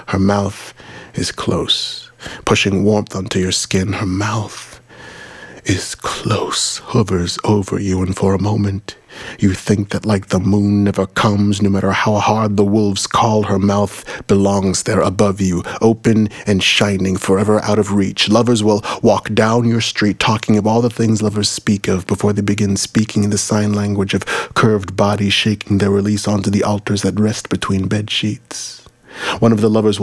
Her mouth is close, pushing warmth onto your skin. Her mouth is close, hovers over you, and for a moment you think that like the moon never comes, no matter how hard the wolves call, her mouth belongs there above you, open and shining, forever out of reach. Lovers will walk down your street talking of all the things lovers speak of before they begin speaking in the sign language of curved bodies shaking their release onto the altars that rest between bed sheets. One of the lovers